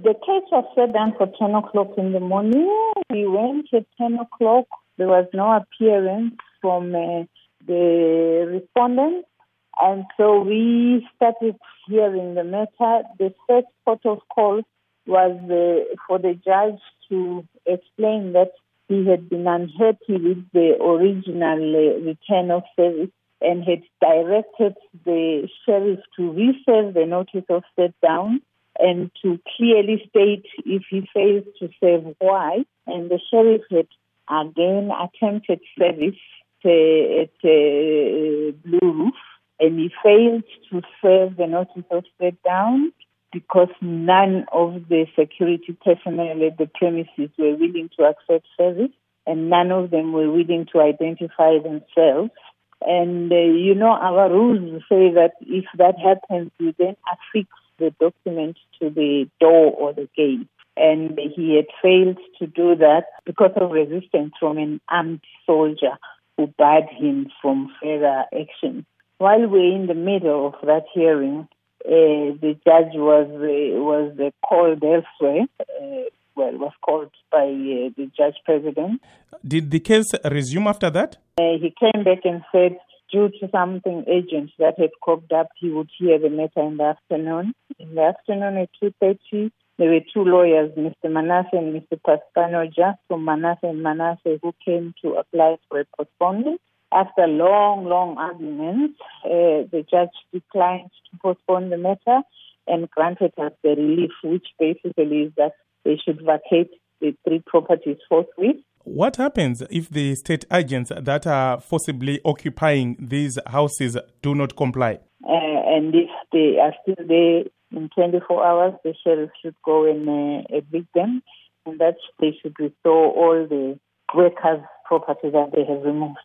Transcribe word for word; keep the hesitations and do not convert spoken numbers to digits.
The case was set down for ten o'clock in the morning. We went at ten o'clock. There was no appearance from uh, the respondent. And so we started hearing the matter. The first port of call was uh, for the judge to explain that he had been unhappy with the original uh, return of service and had directed the sheriff to reserve the notice of step down and to clearly state if he fails to serve why. And the sheriff had again attempted service uh, at uh, Blue Roof, and he failed to serve the notice of step down because none of the security personnel at the premises were willing to accept service, and none of them were willing to identify themselves. And, uh, you know, our rules say that if that happens, you then affix the document to the door or the gate. And he had failed to do that because of resistance from an armed soldier who barred him from further action. While we're in the middle of that hearing, uh, the judge was uh, was uh, called elsewhere. Uh, well, was called by uh, the judge president. Did the case resume after that? Uh, he came back and said, due to something urgent that had cropped up, he would hear the matter in the afternoon. In the afternoon at two thirty, there were two lawyers, Mister Manasseh and Mister Paspanoja, from Manasseh and Manasseh, who came to apply for a postponement. After long, long arguments, uh, the judge declined to postpone the matter and granted us the relief, which basically is that they should vacate the three properties forthwith. What happens if the state agents that are forcibly occupying these houses do not comply? Uh, and if they are still there in twenty-four hours, the sheriff should go and uh, evict them, and that they should restore all the workers' property that they have removed.